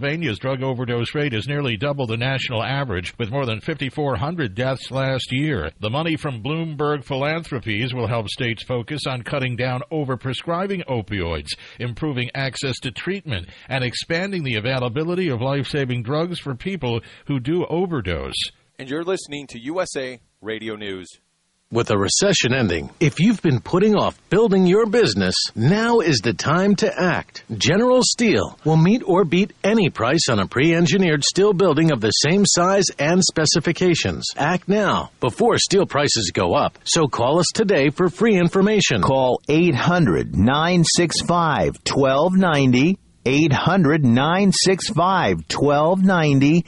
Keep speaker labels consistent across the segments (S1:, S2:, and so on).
S1: Pennsylvania's drug overdose rate is nearly double the national average, with more than 5,400 deaths last year. The money from Bloomberg Philanthropies will help states focus on cutting down overprescribing opioids, improving access to treatment, and expanding the availability of life-saving drugs for people who do overdose.
S2: And you're listening to USA Radio News.
S3: With a recession ending, if you've been putting off building your business, now is the time to act. General Steel will meet or beat any price on a pre-engineered steel building of the same size and specifications. Act now, before steel prices go up. So call us today for free information.
S4: Call 800-965-1290. 800-965-1290,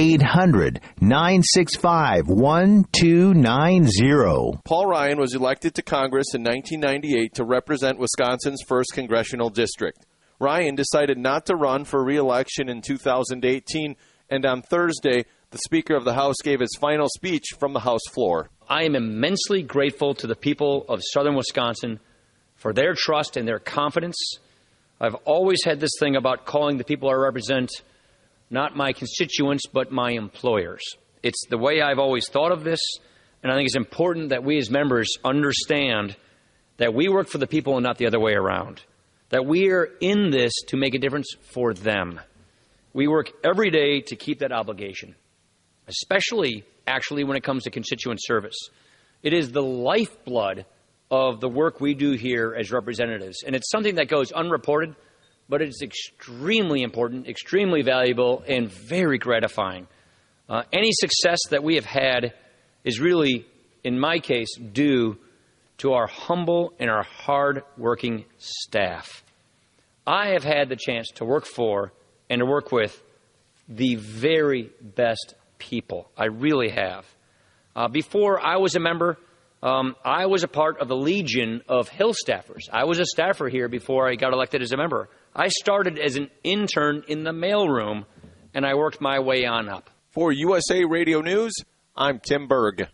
S4: 800-965-1290.
S2: Paul Ryan was elected to Congress in 1998 to represent Wisconsin's 1st Congressional District. Ryan decided not to run for re-election in 2018, and on Thursday, the Speaker of the House gave his final speech from the House floor.
S5: I am immensely grateful to the people of southern Wisconsin for their trust and their confidence. I've always had this thing about calling the people I represent not my constituents, but my employers. It's the way I've always thought of this, and I think it's important that we as members understand that we work for the people and not the other way around, that we are in this to make a difference for them. We work every day to keep that obligation, especially actually when it comes to constituent service. It is the lifeblood of the work we do here as representatives. And it's something that goes unreported, but it's extremely important, extremely valuable, and very gratifying. Any success that we have had is really, in my case, due to our humble and our hard-working staff. I have had the chance to work for and to work with the very best people. I really have. Before I was a member, I was a part of the legion of Hill staffers. I was a staffer here before I got elected as a member. I started as an intern in the mailroom, and I worked my way on up.
S2: For USA Radio News, I'm Tim Berg.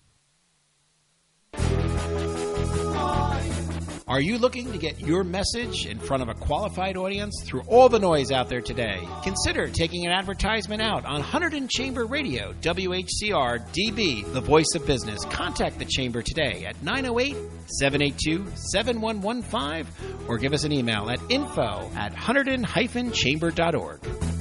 S6: Are you looking to get your message in front of a qualified audience through all the noise out there today? Consider taking an advertisement out on Hunterdon Chamber Radio, WHCR DB, the voice of business. Contact the Chamber today at 908-782-7115 or give us an email at info@hunterdon-chamber.org.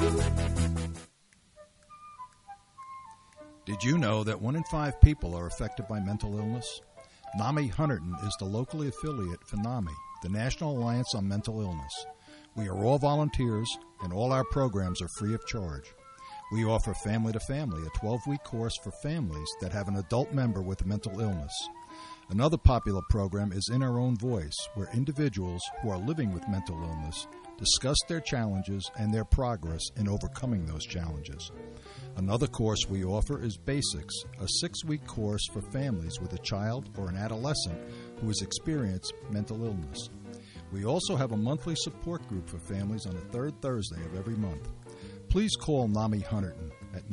S7: Did you know that 1 in 5 people are affected by mental illness? NAMI Hunterdon is the locally affiliate for NAMI, the National Alliance on Mental Illness. We are all volunteers, and all our programs are free of charge. We offer Family to Family, a 12-week course for families that have an adult member with a mental illness. Another popular program is In Our Own Voice, where individuals who are living with mental illness discuss their challenges and their progress in overcoming those challenges. Another course we offer is Basics, a 6-week course for families with a child or an adolescent who has experienced mental illness. We also have a monthly support group for families on the 3rd Thursday of every month. Please call NAMI Hunterdon at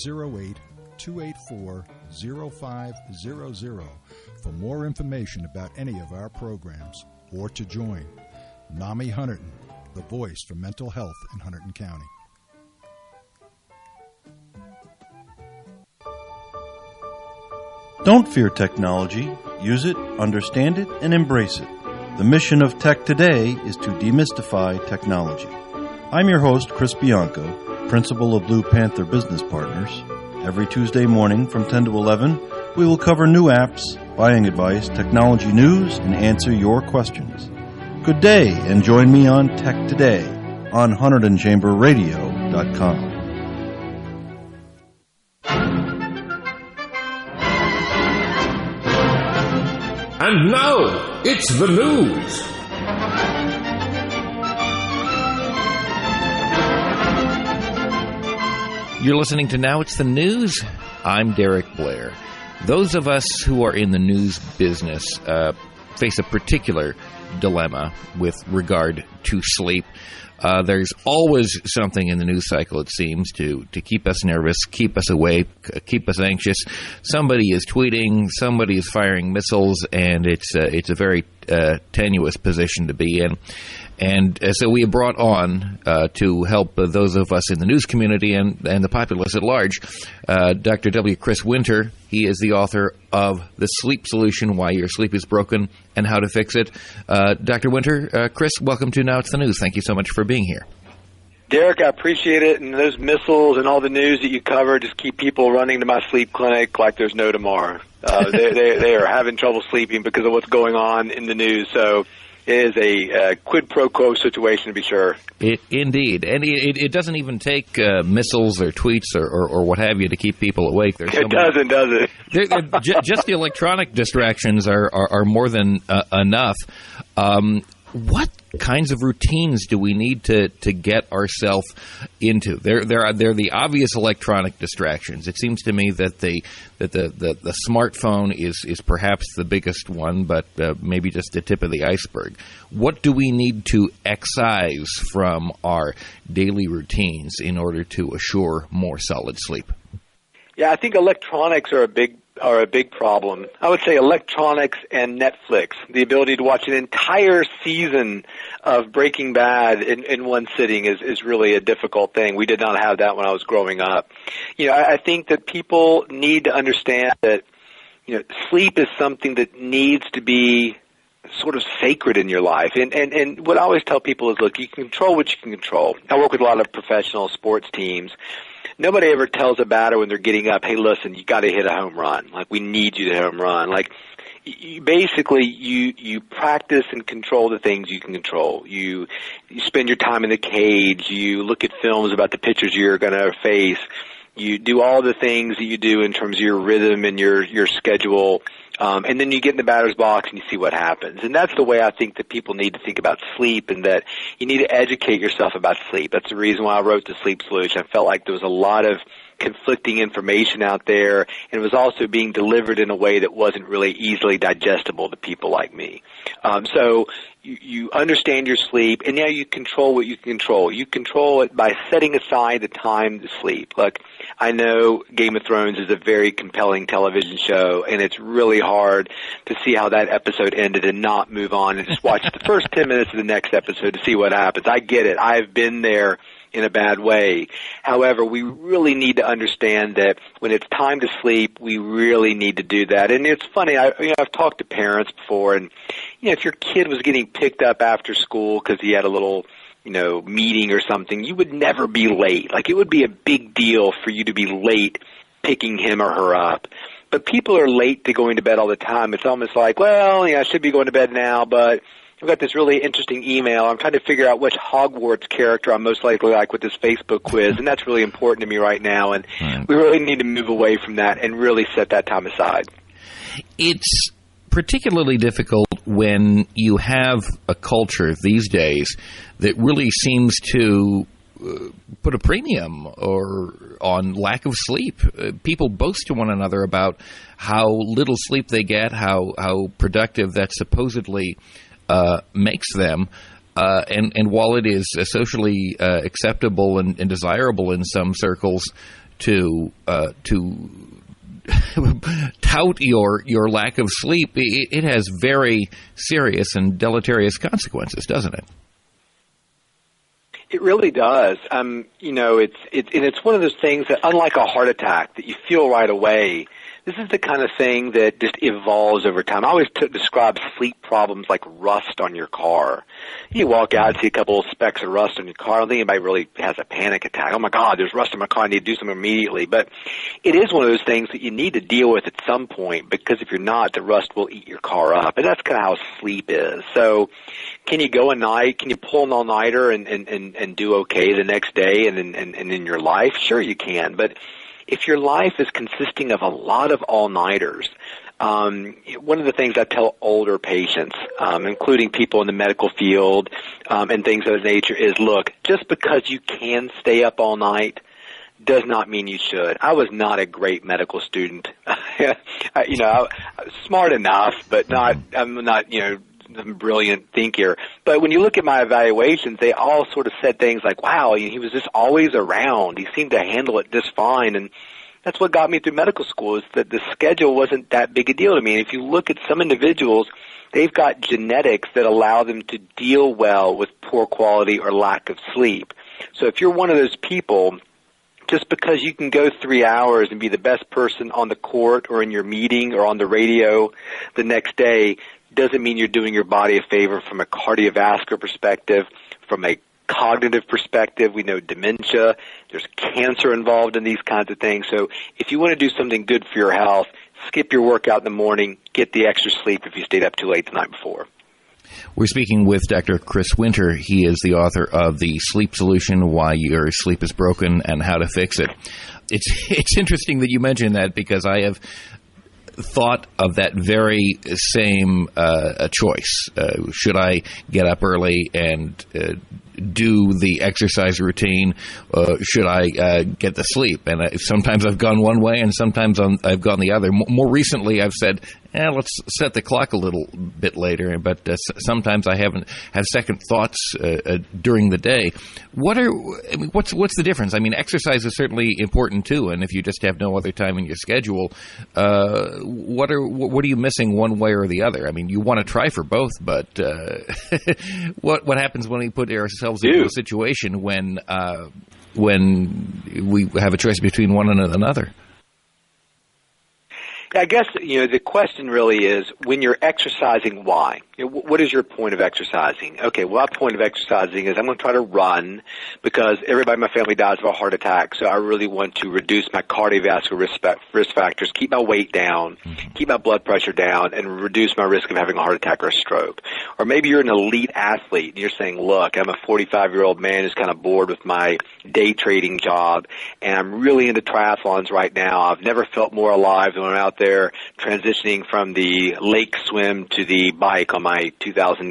S7: 908-284-0500 for more information about any of our programs or to join. NAMI Hunterdon, the voice for mental health in Hunterdon County.
S8: Don't fear technology. Use it, understand it, and embrace it. The mission of Tech Today is to demystify technology. I'm your host, Chris Bianco, principal of Blue Panther Business Partners. Every Tuesday morning from 10 to 11, we will cover new apps, buying advice, technology news, and answer your questions. Good day, and join me on Tech Today on HunterdonChamberRadio.com.
S9: And now, it's the news.
S10: You're listening to Now It's the News. I'm Derek Blair. Those of us who are in the news business face a particular dilemma with regard to sleep. There's always something in the news cycle, it seems, to keep us nervous, keep us awake, keep us anxious. Somebody is tweeting, somebody is firing missiles, and it's a very tenuous position to be in. And so we have brought on to help those of us in the news community and the populace at large, Dr. W. Chris Winter. He is the author of The Sleep Solution, Why Your Sleep is Broken and How to Fix It. Dr. Winter, Chris, welcome to Now It's the News. Thank you so much for being here.
S11: Derek, I appreciate it, and those missiles and all the news that you cover just keep people running to my sleep clinic like there's no tomorrow. They are having trouble sleeping because of what's going on in the news, so it is a quid pro quo situation to be sure.
S10: Indeed. And it doesn't even take missiles or tweets or what have you to keep people awake.
S11: It doesn't, does it?
S10: Just the electronic distractions are more than enough. What kinds of routines do we need to get ourselves into? They're the obvious electronic distractions. It seems to me that the smartphone is perhaps the biggest one, but maybe just the tip of the iceberg. What do we need to excise from our daily routines in order to assure more solid sleep?
S11: Yeah, I think electronics are a big problem. I would say electronics and Netflix, the ability to watch an entire season of Breaking Bad in one sitting is really a difficult thing. We did not have that when I was growing up. I think that people need to understand that, sleep is something that needs to be sort of sacred in your life. And what I always tell people is, look, you can control what you can control. I work with a lot of professional sports teams. Nobody ever tells a batter when they're getting up, hey, listen, you got to hit a home run. Like, we need you to hit a home run. Like, you practice and control the things you can control. You spend your time in the cage. You look at films about the pitchers you're going to face. You do all the things that you do in terms of your rhythm and your schedule. And then you get in the batter's box and you see what happens. And that's the way I think that people need to think about sleep, and that you need to educate yourself about sleep. That's the reason why I wrote The Sleep Solution. I felt like there was a lot of conflicting information out there, and it was also being delivered in a way that wasn't really easily digestible to people like me. So you understand your sleep, and now you control what you can control. You control it by setting aside the time to sleep. Look, I know Game of Thrones is a very compelling television show, and it's really hard to see how that episode ended and not move on and just watch the first 10 minutes of the next episode to see what happens. I get it. I've been there in a bad way. However, we really need to understand that when it's time to sleep, we really need to do that. And it's funny, I've talked to parents before, and if your kid was getting picked up after school because he had a little meeting or something, you would never be late. Like, it would be a big deal for you to be late picking him or her up. But people are late to going to bed all the time. It's almost like, well, I should be going to bed now, but I've got this really interesting email. I'm trying to figure out which Hogwarts character I'm most likely like with this Facebook quiz, and that's really important to me right now. And we really need to move away from that and really set that time aside.
S10: It's particularly difficult when you have a culture these days that really seems to put a premium on lack of sleep. People boast to one another about how little sleep they get, how productive that supposedly makes them. And while it is socially acceptable and desirable in some circles to tout your lack of sleep, it has very serious and deleterious consequences, doesn't it?
S11: It really does. It's one of those things that, unlike a heart attack that you feel right away, this is the kind of thing that just evolves over time. I always describe sleep problems like rust on your car. You walk out and see a couple of specks of rust on your car. I don't think anybody really has a panic attack. Oh, my God, there's rust on my car. I need to do something immediately. But it is one of those things that you need to deal with at some point, because if you're not, the rust will eat your car up. And that's kind of how sleep is. So can you go a night? Can you pull an all-nighter and do okay the next day and in your life? Sure you can. But if your life is consisting of a lot of all-nighters, one of the things I tell older patients, including people in the medical field and things of that nature, is, look, just because you can stay up all night does not mean you should. I was not a great medical student. Smart enough, but I'm not a brilliant thinker. But when you look at my evaluations, they all sort of said things like, wow, he was just always around. He seemed to handle it just fine. And that's what got me through medical school, is that the schedule wasn't that big a deal to me. And if you look at some individuals they've got genetics that allow them to deal well with poor quality or lack of sleep. So if you're one of those people, just because you can go 3 hours and be the best person on the court or in your meeting or on the radio the next day doesn't mean you're doing your body a favor from a cardiovascular perspective, from a cognitive perspective. We know dementia, there's cancer involved in these kinds of things. So if you want to do something good for your health, skip your workout in the morning, get the extra sleep if you stayed up too late the night before.
S10: We're speaking with Dr. Chris Winter. He is the author of The Sleep Solution, Why Your Sleep is Broken and How to Fix It. It's interesting that you mentioned that, because I have thought of that very same choice. Should I get up early and do the exercise routine? Should I get the sleep? And sometimes I've gone one way and sometimes I've gone the other. More recently, I've said, let's set the clock a little bit later. But sometimes I have second thoughts during the day. What's the difference? I mean, exercise is certainly important too. And if you just have no other time in your schedule, what are you missing one way or the other? I mean, you want to try for both, but what happens when we put ourselves into a situation when we have a choice between one and another?
S11: I guess, the question really is, when you're exercising, why? What is your point of exercising? Okay, well, my point of exercising is I'm going to try to run because everybody in my family dies of a heart attack, so I really want to reduce my cardiovascular risk factors, keep my weight down, keep my blood pressure down, and reduce my risk of having a heart attack or a stroke. Or maybe you're an elite athlete and you're saying, look, I'm a 45-year-old man who's kind of bored with my day trading job, and I'm really into triathlons right now. I've never felt more alive than when I'm out there transitioning from the lake swim to the bike on my $2,000,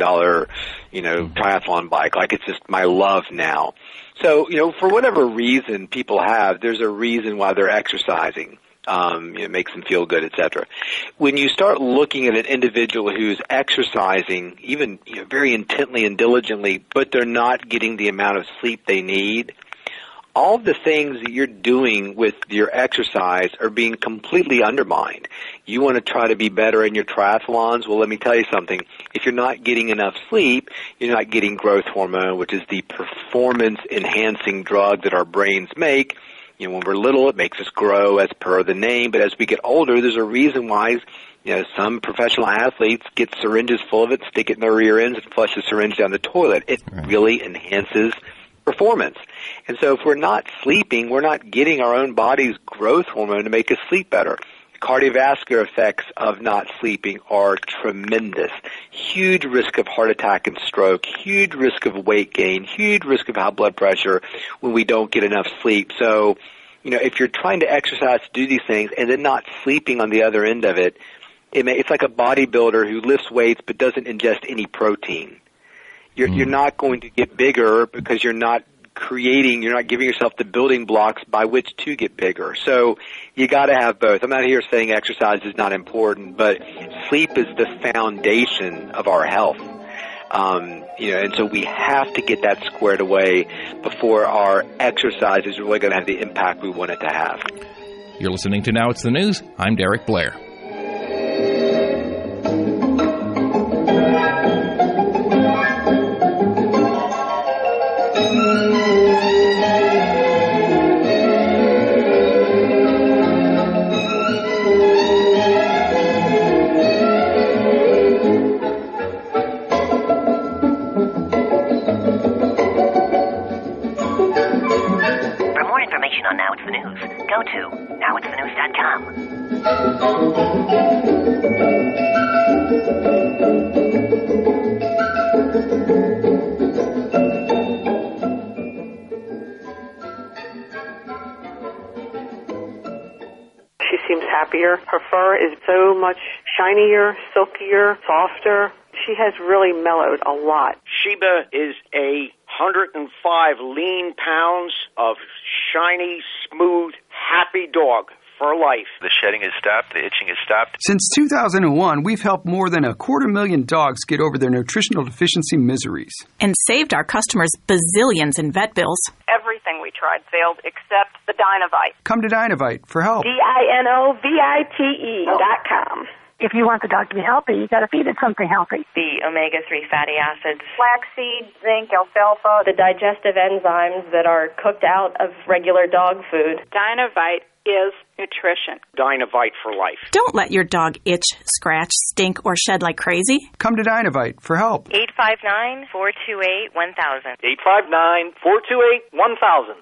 S11: triathlon bike. Like, it's just my love now. So, for whatever reason people have, there's a reason why they're exercising. It makes them feel good, etc. When you start looking at an individual who's exercising, even very intently and diligently, but they're not getting the amount of sleep they need, all of the things that you're doing with your exercise are being completely undermined. You want to try to be better in your triathlons? Well, let me tell you something. If you're not getting enough sleep, you're not getting growth hormone, which is the performance-enhancing drug that our brains make. When we're little, it makes us grow as per the name, but as we get older, there's a reason why some professional athletes get syringes full of it, stick it in their rear ends, and flush the syringe down the toilet. It really enhances performance. And so if we're not sleeping, we're not getting our own body's growth hormone to make us sleep better. Cardiovascular effects of not sleeping are tremendous. Huge risk of heart attack and stroke, huge risk of weight gain, huge risk of high blood pressure when we don't get enough sleep. So, if you're trying to exercise to do these things and then not sleeping on the other end of it, it's like a bodybuilder who lifts weights but doesn't ingest any protein. You're not going to get bigger because you're not giving yourself the building blocks by which to get bigger. So you got to have both. I'm not here saying exercise is not important, but sleep is the foundation of our health. And so we have to get that squared away before our exercise is really going to have the impact we want it to have.
S10: You're listening to Now It's the News. I'm Derek Blair.
S12: On Now It's the News, go to nowitsthenews.com.
S13: She seems happier. Her fur is so much shinier, silkier, softer. She has really mellowed a lot.
S14: Sheba is 105 lean pounds of shiny, smooth, happy dog for life.
S15: The shedding has stopped. The itching has stopped.
S16: Since 2001, we've helped more than 250,000 dogs get over their nutritional deficiency miseries.
S17: And saved our customers bazillions in vet bills.
S18: Everything we tried failed except the Dinovite.
S16: Come to Dinovite for help.
S18: DINOVITE.com.
S19: if you want the dog to be healthy, you got to feed it something healthy.
S18: The omega-3 fatty acids, flaxseed, zinc, alfalfa, the digestive enzymes that are cooked out of regular dog food.
S20: Dynovite is nutrition.
S14: Dynovite for life.
S17: Don't let your dog itch, scratch, stink, or shed like crazy.
S16: Come to Dynovite for help.
S12: 859-428-1000.
S14: 859-428-1000.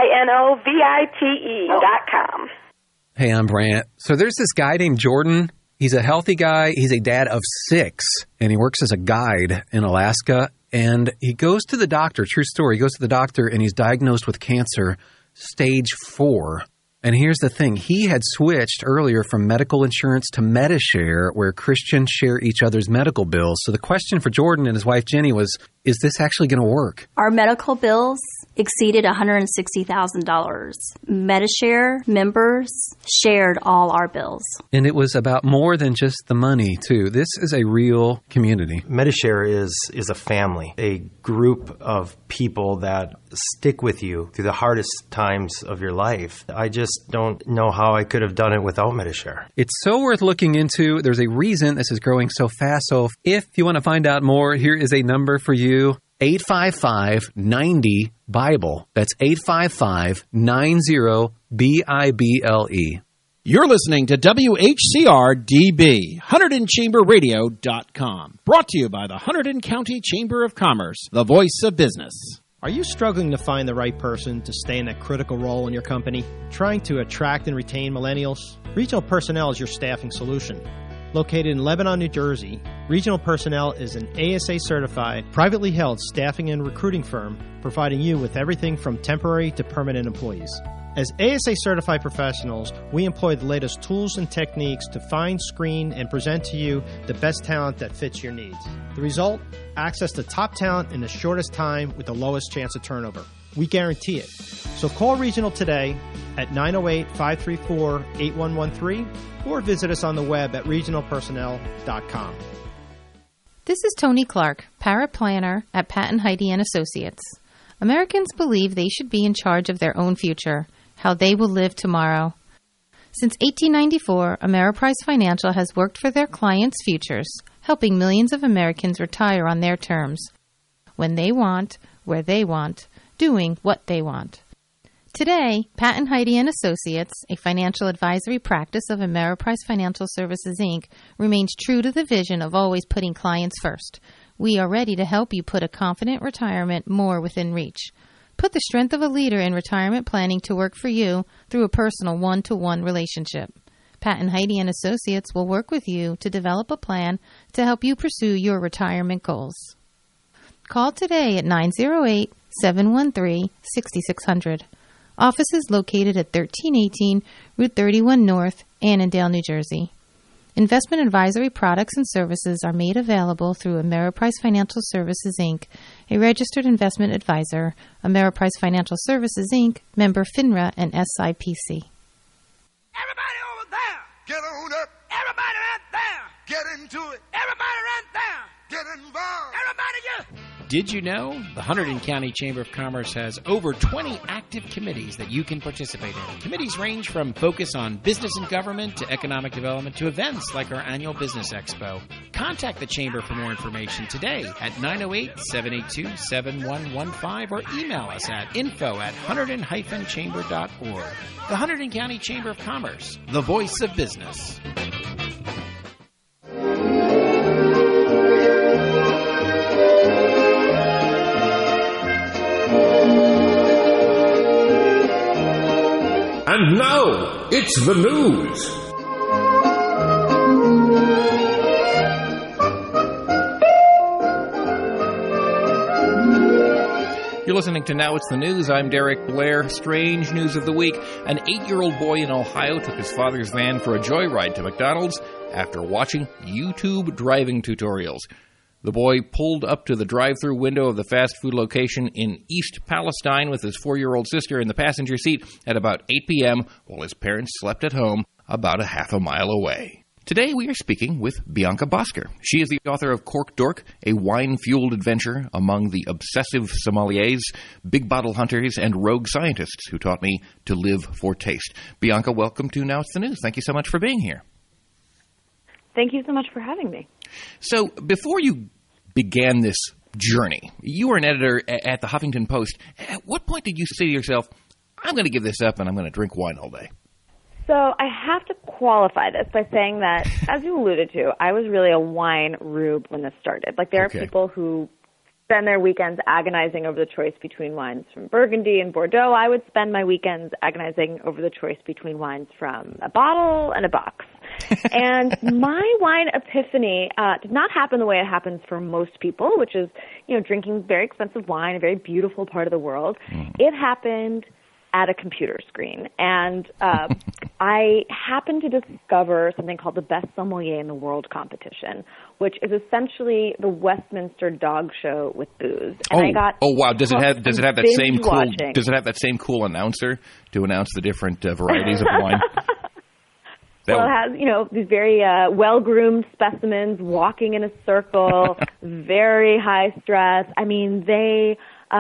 S19: DINOVITE.com.
S21: Hey, I'm Brant. So there's this guy named Jordan. He's a healthy guy. He's a dad of 6, and he works as a guide in Alaska. And he goes to the doctor, true story, he goes to the doctor, and he's diagnosed with cancer, stage 4. And here's the thing. He had switched earlier from medical insurance to Medi-Share, where Christians share each other's medical bills. So the question for Jordan and his wife, Jenny, was, is this actually going to work?
S22: Our medical bills exceeded $160,000. Medi-Share members shared all our bills.
S21: And it was about more than just the money, too. This is a real community.
S23: Medi-Share is a family, a group of people that stick with you through the hardest times of your life. I just don't know how I could have done it without Medi-Share.
S21: It's so worth looking into. There's a reason this is growing so fast. So if you want to find out more, here is a number for you. 855-90-BIBLE. That's 855-90-BIBLE.
S6: You're listening to WHCR-DB, HunterdonChamberRadio.com. Brought to you by the Hunterdon County Chamber of Commerce, the voice of business.
S24: Are you struggling to find the right person to stay in a critical role in your company? Trying to attract and retain millennials? Regional Personnel is your staffing solution. Located in Lebanon, New Jersey, Regional Personnel is an ASA-certified, privately held staffing and recruiting firm providing you with everything from temporary to permanent employees. As ASA-certified professionals, we employ the latest tools and techniques to find, screen, and present to you the best talent that fits your needs. The result? Access to top talent in the shortest time with the lowest chance of turnover. We guarantee it. So call Regional today at 908-534-8113 or visit us on the web at regionalpersonnel.com.
S25: This is Tony Clark, paraplanner at Patton Heidi & Associates. Americans believe they should be in charge of their own future, how they will live tomorrow. Since 1894, Ameriprise Financial has worked for their clients' futures, helping millions of Americans retire on their terms, when they want, where they want, doing what they want. Today, Patton Heidi & Associates, a financial advisory practice of Ameriprise Financial Services, Inc., remains true to the vision of always putting clients first. We are ready to help you put a confident retirement more within reach. Put the strength of a leader in retirement planning to work for you through a personal one-to-one relationship. Patton Heidi & Associates will work with you to develop a plan to help you pursue your retirement goals. Call today at 908-713-6600. Office is located at 1318 Route 31 North, Annandale, New Jersey. Investment advisory products and services are made available through Ameriprise Financial Services, Inc., a registered investment advisor, Ameriprise Financial Services, Inc., member FINRA and SIPC.
S26: Everybody over there, get on up. Everybody right there, get into it. Everybody right there, get involved. Everybody get...
S6: Did you know the Hunterdon County Chamber of Commerce has over 20 active committees that you can participate in? Committees range from focus on business and government to economic development to events like our annual Business Expo. Contact the Chamber for more information today at 908-782-7115 or email us at info@hunterdon-chamber.org. The Hunterdon County Chamber of Commerce, the voice of business.
S9: And now, it's the news.
S10: You're listening to Now It's the News. I'm Derek Blair. Strange news of the week. An 8-year-old boy in Ohio took his father's van for a joyride to McDonald's after watching YouTube driving tutorials. The boy pulled up to the drive-thru window of the fast food location in East Palestine with his 4-year-old sister in the passenger seat at about 8 p.m. while his parents slept at home about a half a mile away. Today we are speaking with Bianca Bosker. She is the author of Cork Dork, a wine-fueled adventure among the obsessive sommeliers, big bottle hunters, and rogue scientists who taught me to live for taste. Bianca, welcome to Now It's the News. Thank you so much for being here.
S1: Thank you so much for having me.
S10: So before you began this journey, you were an editor at the Huffington Post. At what point did you say to yourself, I'm going to give this up and I'm going to drink wine all day?
S1: So I have to qualify this by saying that, as you alluded to, I was really a wine rube when this started. Like, there are people who spend their weekends agonizing over the choice between wines from Burgundy and Bordeaux. I would spend my weekends agonizing over the choice between wines from a bottle and a box. And my wine epiphany did not happen the way it happens for most people, which is, drinking very expensive wine, a very beautiful part of the world. It happened at a computer screen. And I happened to discover something called the Best Sommelier in the World competition, which is essentially the Westminster Dog Show with booze. And I got
S10: wow! Does it have
S1: that
S10: Does it have that same cool announcer to announce the different varieties of wine?
S1: Well, it has, these very well-groomed specimens walking in a circle, very high stress. I mean, they,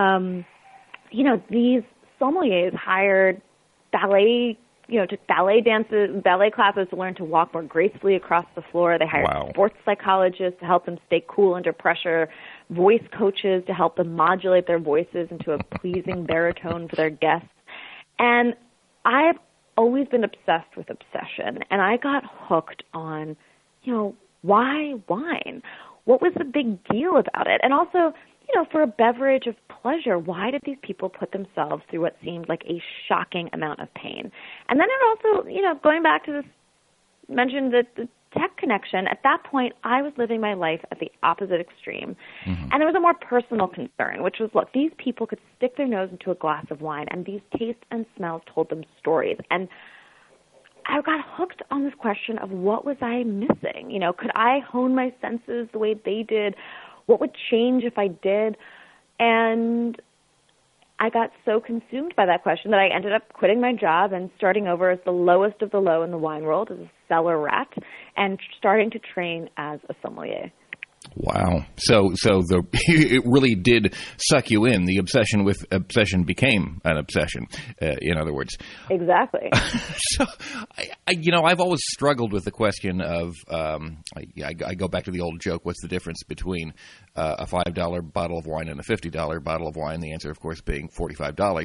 S1: these sommeliers hired took ballet classes to learn to walk more gracefully across the floor. They hired sports psychologists to help them stay cool under pressure, voice coaches to help them modulate their voices into a pleasing baritone for their guests. And I've always been obsessed with obsession, and I got hooked on, why wine? What was the big deal about it? And also, for a beverage of pleasure, why did these people put themselves through what seemed like a shocking amount of pain? And then it also, going back to this, mentioned the tech connection. At that point, I was living my life at the opposite extreme. And there was a more personal concern, which was, look, these people could stick their nose into a glass of wine, and these tastes and smells told them stories. And I got hooked on this question of what was I missing? Could I hone my senses the way they did? What would change if I did? And I got so consumed by that question that I ended up quitting my job and starting over as the lowest of the low in the wine world, as a cellar rat, and starting to train as a sommelier.
S10: Wow. So it really did suck you in. The obsession with obsession became an obsession, in other words.
S1: Exactly.
S10: So, I've always struggled with the question of, I go back to the old joke, what's the difference between a $5 bottle of wine and a $50 bottle of wine? The answer, of course, being $45.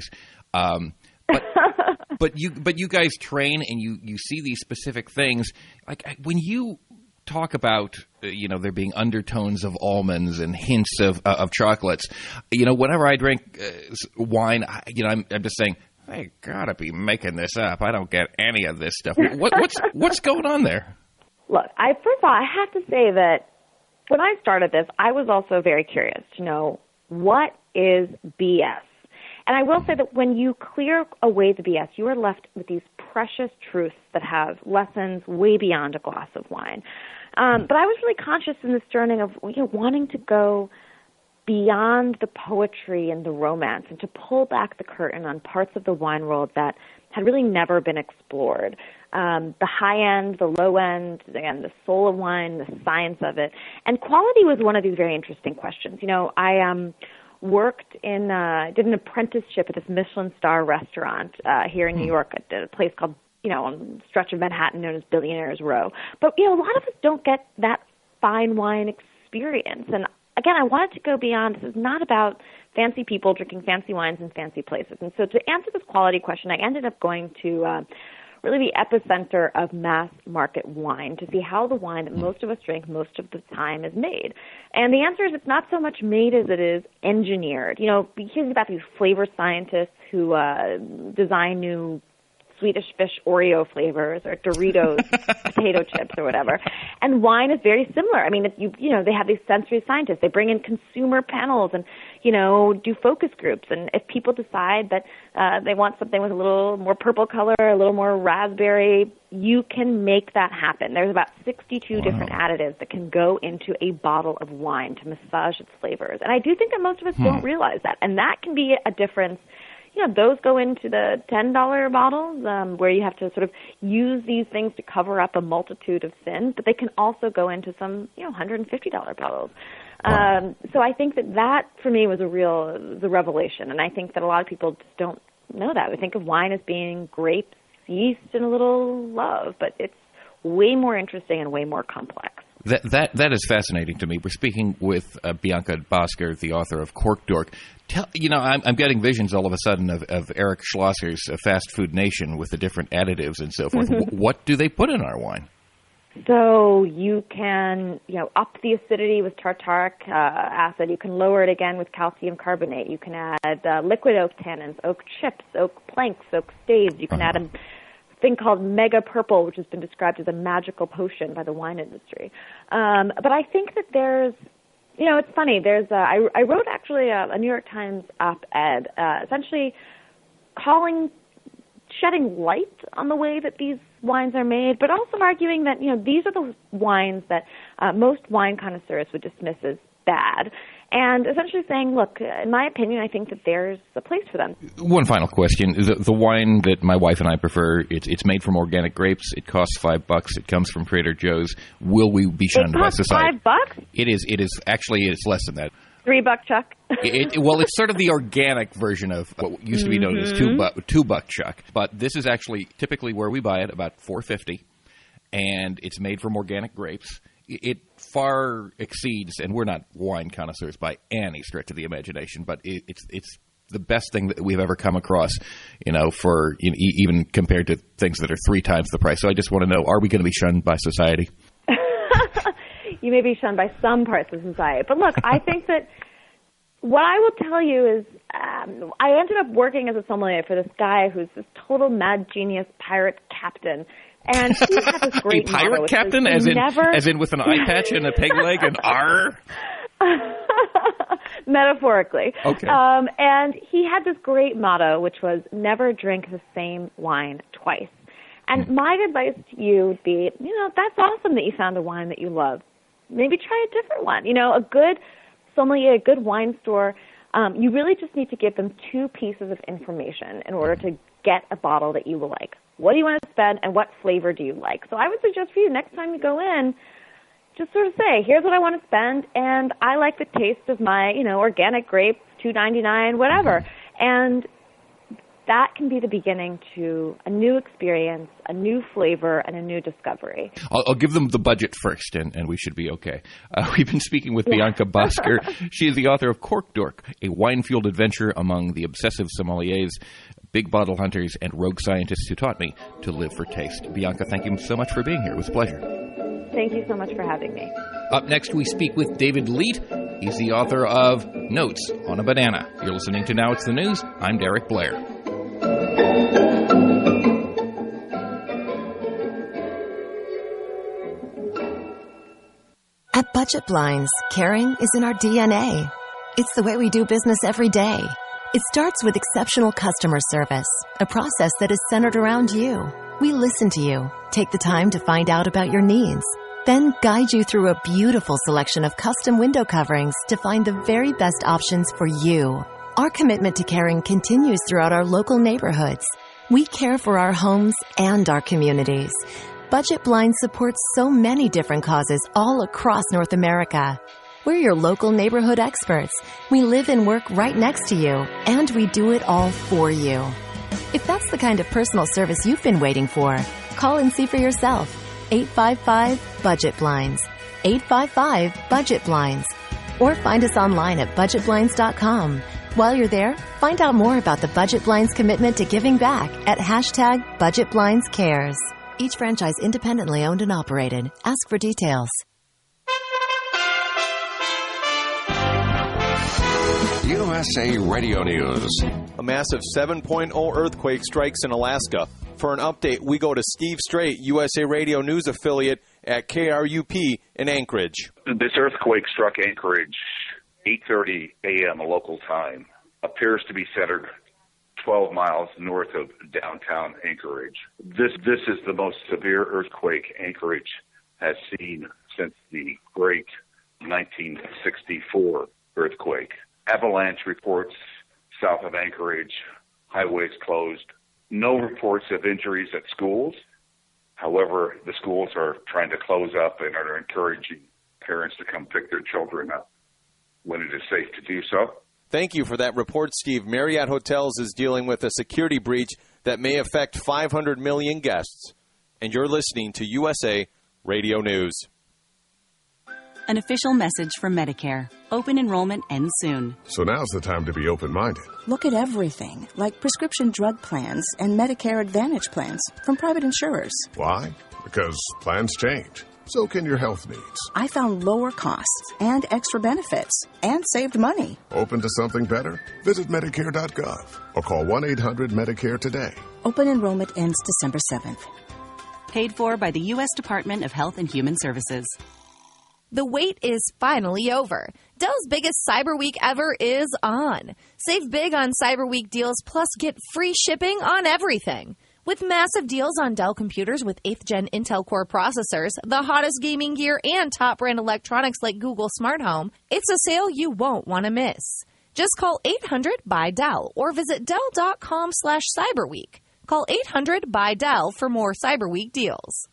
S10: But you guys train and you see these specific things. Like when you talk about, there being undertones of almonds and hints of chocolates. Whenever I drink wine, I'm just saying, they gotta be making this up. I don't get any of this stuff. What's going on there?
S1: Look, first of all, I have to say that when I started this, I was also very curious to know what is BS. And I will say that when you clear away the BS, you are left with these precious truths that have lessons way beyond a glass of wine. But I was really conscious in this journey of wanting to go beyond the poetry and the romance and to pull back the curtain on parts of the wine world that had really never been explored. The high end, the low end, again, the soul of wine, the science of it. And quality was one of these very interesting questions. I did an apprenticeship at this Michelin star restaurant here in New York at a place called, on the stretch of Manhattan known as Billionaires Row. But, a lot of us don't get that fine wine experience. And again, I wanted to go beyond. This is not about fancy people drinking fancy wines in fancy places. And so to answer this quality question, I ended up going to really the epicenter of mass market wine to see how the wine that most of us drink most of the time is made. And the answer is it's not so much made as it is engineered. You hear about these flavor scientists who design new Swedish Fish Oreo flavors or Doritos potato chips or whatever. And wine is very similar. I mean, they have these sensory scientists. They bring in consumer panels and, do focus groups. And if people decide that they want something with a little more purple color, a little more raspberry, you can make that happen. There's about 62 different additives that can go into a bottle of wine to massage its flavors. And I do think that most of us don't realize that. And that can be a difference. Those go into the $10 bottles where you have to sort of use these things to cover up a multitude of sins, but they can also go into some, $150 bottles. So I think that for me was the revelation, and I think that a lot of people just don't know that. We think of wine as being grapes, yeast, and a little love, but it's way more interesting and way more complex.
S10: That is fascinating to me. We're speaking with Bianca Bosker, the author of Cork Dork. I'm getting visions all of a sudden of Eric Schlosser's Fast Food Nation with the different additives and so forth. What do they put in our wine?
S1: So you can, up the acidity with tartaric acid. You can lower it again with calcium carbonate. You can add liquid oak tannins, oak chips, oak planks, oak staves. You can add a thing called Mega Purple, which has been described as a magical potion by the wine industry. But I think that there's, it's funny. I wrote actually a New York Times op-ed, essentially shedding light on the way that these wines are made, but also arguing that, these are the wines that most wine connoisseurs would dismiss as bad. And essentially saying, look, in my opinion, I think that there's a place for them.
S10: One final question. The wine that my wife and I prefer, it's made from organic grapes. It costs $5. It comes from Trader Joe's. Will we be shunned by society?
S1: It costs $5?
S10: It is. Actually, it's less than that.
S1: $3, Chuck.
S10: Well, it's sort of the organic version of what used to be known as $2, Chuck. But this is actually typically where we buy it, about $4.50, and it's made from organic grapes. It far exceeds, and we're not wine connoisseurs by any stretch of the imagination, but it's the best thing that we've ever come across, for even compared to things that are 3 times the price. So I just want to know, are we going to be shunned by society?
S1: You may be shunned by some parts of society. But look, I think that what I will tell you is I ended up working as a sommelier for this guy who's this total mad genius pirate captain. And he had this great
S10: a pirate
S1: motto,
S10: captain, as in with an eye patch and a peg leg and R?
S1: Metaphorically.
S10: Okay.
S1: And he had this great motto, which was never drink the same wine twice. And my advice to you would be, that's awesome that you found a wine that you love. Maybe try a different one. A good sommelier, a good wine store, you really just need to give them 2 pieces of information in order to get a bottle that you will like. What do you want to spend, and what flavor do you like? So I would suggest for you, next time you go in, just sort of say, here's what I want to spend, and I like the taste of my, organic grapes, $2.99, whatever. And that can be the beginning to a new experience, a new flavor, and a new discovery.
S10: I'll give them the budget first, and we should be okay. We've been speaking with Bianca Bosker. She is the author of Cork Dork, a wine-fueled adventure among the obsessive sommeliers, big bottle hunters, and rogue scientists who taught me to live for taste. Bianca, thank you so much for being here. It was a pleasure.
S1: Thank you so much for having me.
S10: Up next, we speak with David Leet. He's the author of Notes on a Banana. You're listening to Now It's the News. I'm Derek Blair.
S2: At Budget Blinds, caring is in our DNA. It's the way we do business every day. It starts with exceptional customer service, a process that is centered around you. We listen to you, take the time to find out about your needs, then guide you through a beautiful selection of custom window coverings to find the very best options for you. Our commitment to caring continues throughout our local neighborhoods. We care for our homes and our communities. Budget Blinds supports so many different causes all across North America. We're your local neighborhood experts. We live and work right next to you, and we do it all for you. If that's the kind of personal service you've been waiting for, call and see for yourself. 855-BUDGET-BLINDS. 855-BUDGET-BLINDS. Or find us online at budgetblinds.com. While you're there, find out more about the Budget Blinds commitment to giving back at #BudgetBlindsCares. Each franchise independently owned and operated. Ask for details.
S9: USA Radio News.
S3: A massive 7.0 earthquake strikes in Alaska. For an update, we go to Steve Strait, USA Radio News affiliate at KRUP in Anchorage.
S4: This earthquake struck Anchorage 8:30 a.m. local time. Appears to be centered 12 miles north of downtown Anchorage. This is the most severe earthquake Anchorage has seen since the great 1964 earthquake. Avalanche reports south of Anchorage, highways closed. No reports of injuries at schools. However, the schools are trying to close up and are encouraging parents to come pick their children up when it is safe to do so.
S3: Thank you for that report, Steve. Marriott Hotels is dealing with a security breach that may affect 500 million guests. and you're listening to USA Radio News.
S5: An official message from Medicare. Open enrollment ends soon.
S9: So now's the time to be open-minded.
S7: Look at everything, like prescription drug plans and Medicare Advantage plans from private insurers.
S9: Why? Because plans change. So can your health needs.
S7: I found lower costs and extra benefits and saved money.
S9: Open to something better? Visit Medicare.gov or call 1-800-MEDICARE today.
S7: Open enrollment ends December 7th.
S5: Paid for by the U.S. Department of Health and Human Services.
S8: The wait is finally over. Dell's biggest Cyber Week ever is on. Save big on Cyber Week deals, plus get free shipping on everything. With massive deals on Dell computers with 8th Gen Intel Core processors, the hottest gaming gear, and top brand electronics like Google Smart Home, it's a sale you won't want to miss. Just call 800-BUY-DELL or visit Dell.com/CyberWeek. Call 800-BUY-DELL for more Cyber Week deals.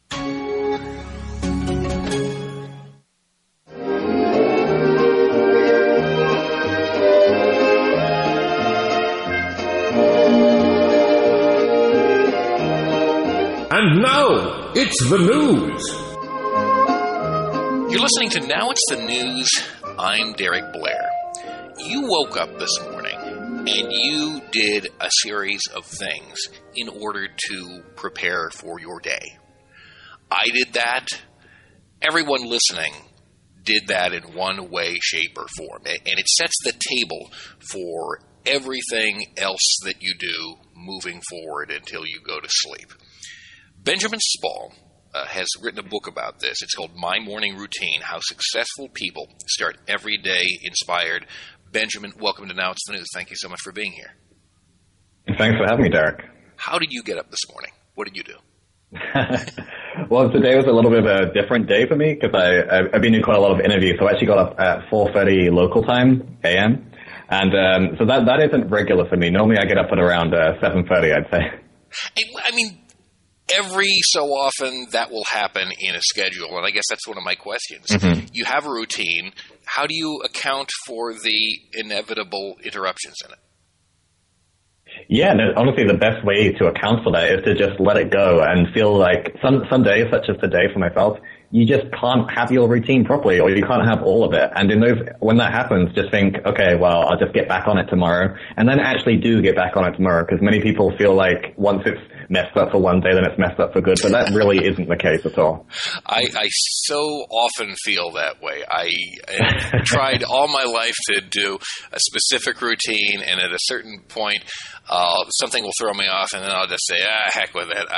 S9: And now, it's the news.
S10: You're listening to Now It's the News. I'm Derek Blair. You woke up this morning and you did a series of things in order to prepare for your day. I did that. Everyone listening did that in one way, shape, or form. And it sets the table for everything else that you do moving forward until you go to sleep. Benjamin Spall has written a book about this. It's called My Morning Routine, How Successful People Start Every Day Inspired. Benjamin, welcome to Now It's the News. Thank you so much for being here.
S11: Thanks for having me, Derek.
S10: How did you get up this morning? What did you do?
S11: Well, today was a little bit of a different day for me because I've been doing quite a lot of interviews. So I actually got up at 4:30 local time, a.m. And so that isn't regular for me. Normally I get up at around 7:30, I'd say.
S10: I mean, every so often that will happen in a schedule, and I guess that's one of my questions. Mm-hmm. You have a routine. How do you account for the inevitable interruptions in it?
S11: Yeah, no, honestly, the best way to account for that is to just let it go and feel like some days, such as today for myself, you just can't have your routine properly, or you can't have all of it. And when that happens, just think, okay, well, I'll just get back on it tomorrow, and then actually do get back on it tomorrow, because many people feel like once it's messed up for one day, then it's messed up for good, but that really isn't the case at all.
S10: I so often feel that way. I tried all my life to do a specific routine, and at a certain point, something will throw me off, and then I'll just say, heck with it.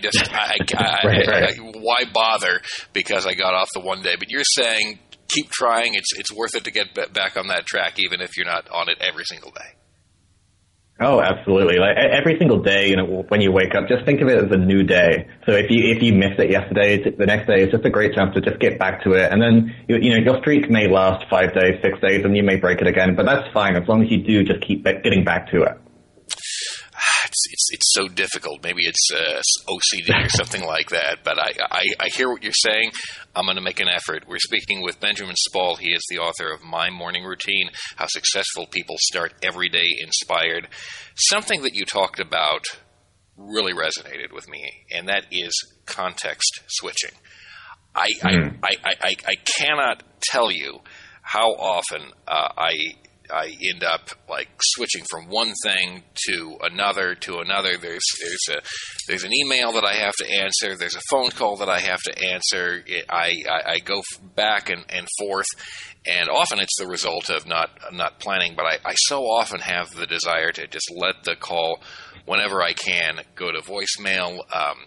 S10: Why bother? Because I got off the one day. But you're saying keep trying. It's worth it to get back on that track, even if you're not on it every single day.
S11: Oh, absolutely. Like every single day, when you wake up, just think of it as a new day. So if you missed it yesterday, the next day is just a great chance to just get back to it. And then, your streak may last 5 days, 6 days, and you may break it again, but that's fine as long as you do just keep getting back to it.
S10: It's so difficult. Maybe it's OCD or something like that. But I hear what you're saying. I'm going to make an effort. We're speaking with Benjamin Spall. He is the author of My Morning Routine, How Successful People Start Every Day Inspired. Something that you talked about really resonated with me, and that is context switching. I cannot tell you how often I end up like switching from one thing to another. There's an email that I have to answer. There's a phone call that I have to answer. I go back and forth, and often it's the result of not planning. But I so often have the desire to just let the call, whenever I can, go to voicemail.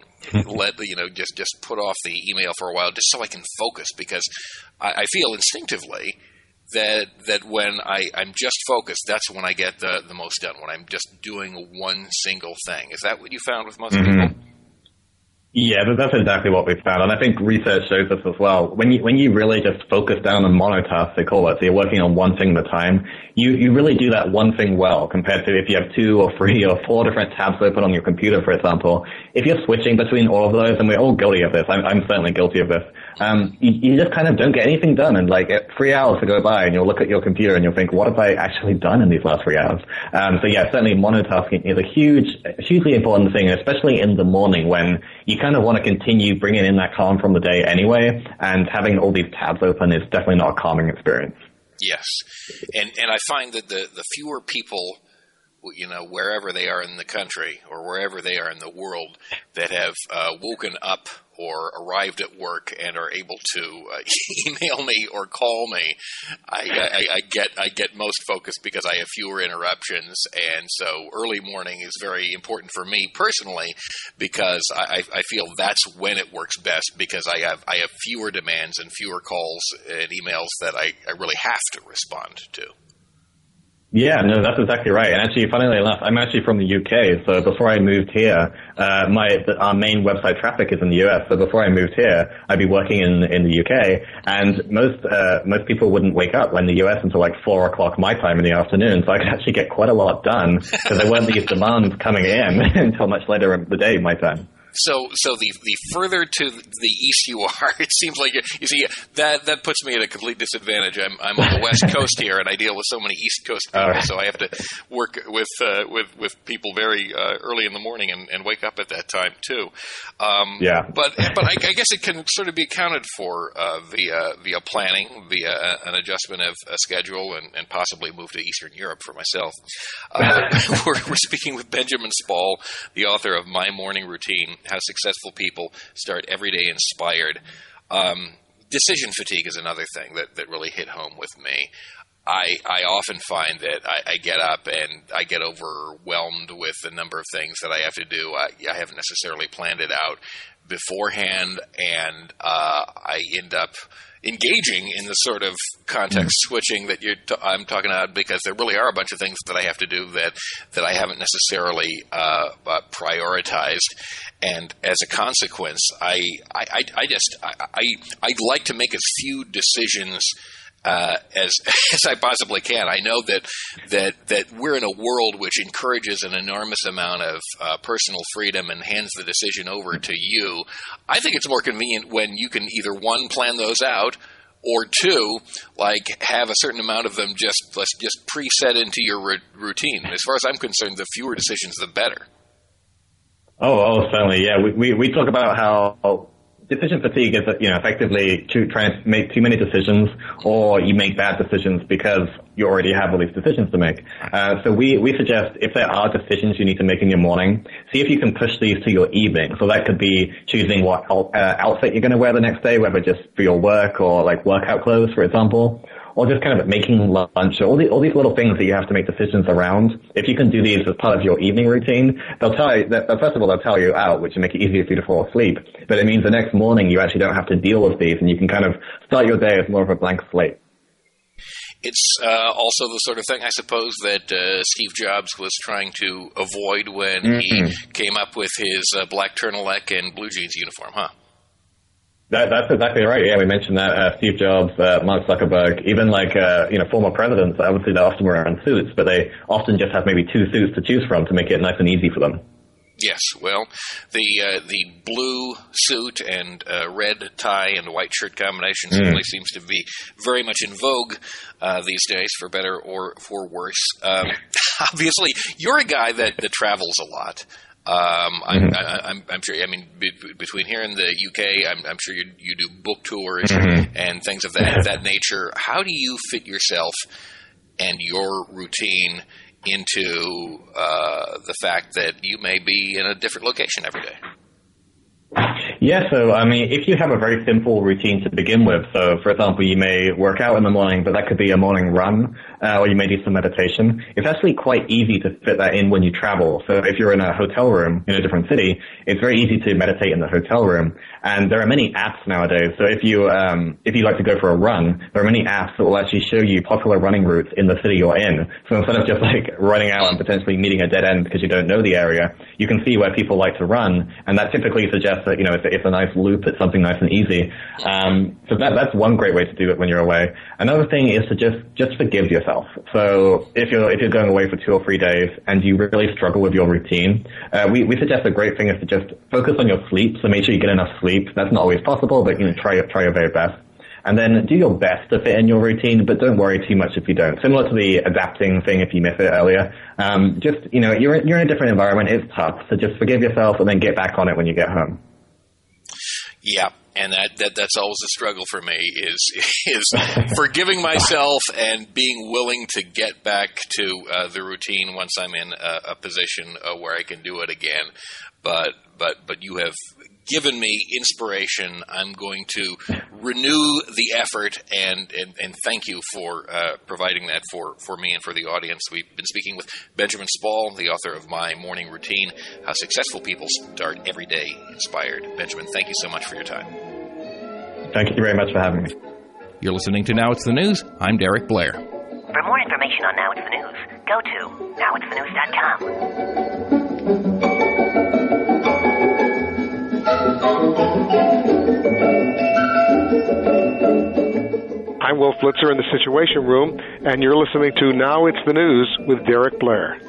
S10: Just put off the email for a while, just so I can focus, because I feel instinctively that when I'm just focused, that's when I get the most done, when I'm just doing one single thing. Is that what you found with most people?
S11: Yeah, that's exactly what we've found. And I think research shows us as well. When you really just focus down on monotask, they call it, so you're working on one thing at a time, you really do that one thing well, compared to if you have 2 or 3 or 4 different tabs open on your computer, for example. If you're switching between all of those, and we're all guilty of this, I'm certainly guilty of this, you just kind of don't get anything done. And like 3 hours to go by and you'll look at your computer and you'll think, what have I actually done in these last 3 hours? So yeah, certainly monotasking is a hugely important thing, especially in the morning when you kind of want to continue bringing in that calm from the day anyway. And having all these tabs open is definitely not a calming experience.
S10: Yes. And I find that the fewer people, wherever they are in the country or wherever they are in the world that have woken up or arrived at work and are able to email me or call me, I get most focused because I have fewer interruptions, and so early morning is very important for me personally because I feel that's when it works best because I have fewer demands and fewer calls and emails that I really have to respond to.
S11: Yeah, no, that's exactly right. And actually, funnily enough, I'm actually from the UK. So before I moved here, our main website traffic is in the US. So before I moved here, I'd be working in the UK, and most people wouldn't wake up in the US until like 4 o'clock my time in the afternoon. So I could actually get quite a lot done because there weren't these demands coming in until much later in the day my time.
S10: So the further to the east you are, it seems like you see that puts me at a complete disadvantage. I'm on the West Coast here, and I deal with so many East Coast people, so I have to work with people very early in the morning and wake up at that time too. But I guess it can sort of be accounted for via planning, via an adjustment of a schedule, and possibly move to Eastern Europe for myself. We're speaking with Benjamin Spall, the author of My Morning Routine: How Successful People Start Every Day Inspired. Decision fatigue is another thing that really hit home with me. I often find that I get up and I get overwhelmed with the number of things that I have to do. I haven't necessarily planned it out beforehand, and I end up engaging in the sort of context switching that I'm talking about because there really are a bunch of things that I have to do that I haven't necessarily prioritized, and as a consequence, I like to make as few decisions as I possibly can. I know that we're in a world which encourages an enormous amount of personal freedom and hands the decision over to you. I think it's more convenient when you can either, one, plan those out, or two, like have a certain amount of them just preset into your routine. As far as I'm concerned, the fewer decisions, the better. Oh, certainly, yeah. We talk about how decision fatigue is, effectively trying to make too many decisions, or you make bad decisions because you already have all these decisions to make. So we suggest if there are decisions you need to make in your morning, see if you can push these to your evening. So that could be choosing what outfit you're going to wear the next day, whether just for your work or like workout clothes, for example, or just kind of making lunch, or all these little things that you have to make decisions around. If you can do these as part of your evening routine, they'll tell you that, first of all, they'll tell you out, which will make it easier for you to fall asleep. But it means the next morning you actually don't have to deal with these, and you can kind of start your day as more of a blank slate. It's also the sort of thing, I suppose, that Steve Jobs was trying to avoid when he came up with his black turtleneck and blue jeans uniform, huh?
S11: That's exactly right. Yeah, we mentioned that Steve Jobs, Mark Zuckerberg, even like former presidents. Obviously, they often wear in suits, but they often just have maybe two suits to choose from to make it nice and easy for them.
S10: Yes, well, the blue suit and red tie and white shirt combination certainly seems to be very much in vogue these days, for better or for worse. Obviously, you're a guy that travels a lot. I'm sure. I mean, between here and the UK, I'm sure you do book tours and things of that nature. How do you fit yourself and your routine into the fact that you may be in a different location every day?
S11: Yeah, so, I mean, if you have a very simple routine to begin with, so, for example, you may work out in the morning, but that could be a morning run, or you may do some meditation. It's actually quite easy to fit that in when you travel. So if you're in a hotel room in a different city, it's very easy to meditate in the hotel room. And there are many apps nowadays. So if you like to go for a run, there are many apps that will actually show you popular running routes in the city you're in. So instead of just like running out and potentially meeting a dead end because you don't know the area, you can see where people like to run. And that typically suggests that, if it's a nice loop. It's something nice and easy. So that's one great way to do it when you're away. Another thing is to just forgive yourself. So if you're going away for 2 or 3 days and you really struggle with your routine, we suggest a great thing is to just focus on your sleep. So make sure you get enough sleep. That's not always possible, but try your very best. And then do your best to fit in your routine, but don't worry too much if you don't. Similar to the adapting thing if you miss it earlier. You're in a different environment. It's tough. So just forgive yourself and then get back on it when you get home.
S10: Yeah. And that's always a struggle for me is forgiving myself and being willing to get back to the routine once I'm in a position where I can do it again. But you have given me inspiration. I'm going to renew the effort and thank you for providing that for me and for the audience. We've been speaking with Benjamin Spall, the author of My Morning Routine, How Successful People Start Every Day Inspired. Benjamin, thank you so much for your time.
S11: Thank you very much for having me.
S10: You're listening to Now It's the News. I'm Derek Blair.
S12: For more information on Now It's the News, go to nowitsthenews.com.
S13: I'm Will Flitzer in the Situation Room, and you're listening to Now It's the News with Derek Blair.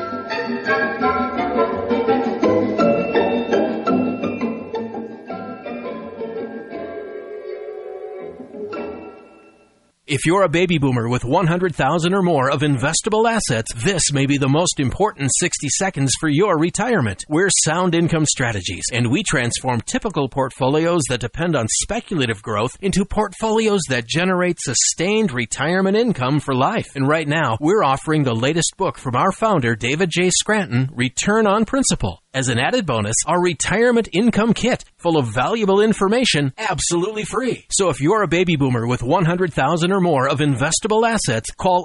S15: If you're a baby boomer with 100,000 or more of investable assets, this may be the most important 60 seconds for your retirement. We're Sound Income Strategies, and we transform typical portfolios that depend on speculative growth into portfolios that generate sustained retirement income for life. And right now, we're offering the latest book from our founder, David J. Scranton, Return on Principle. As an added bonus, our Retirement Income Kit, full of valuable information, absolutely free. So if you're a baby boomer with 100,000 or more of investable assets, call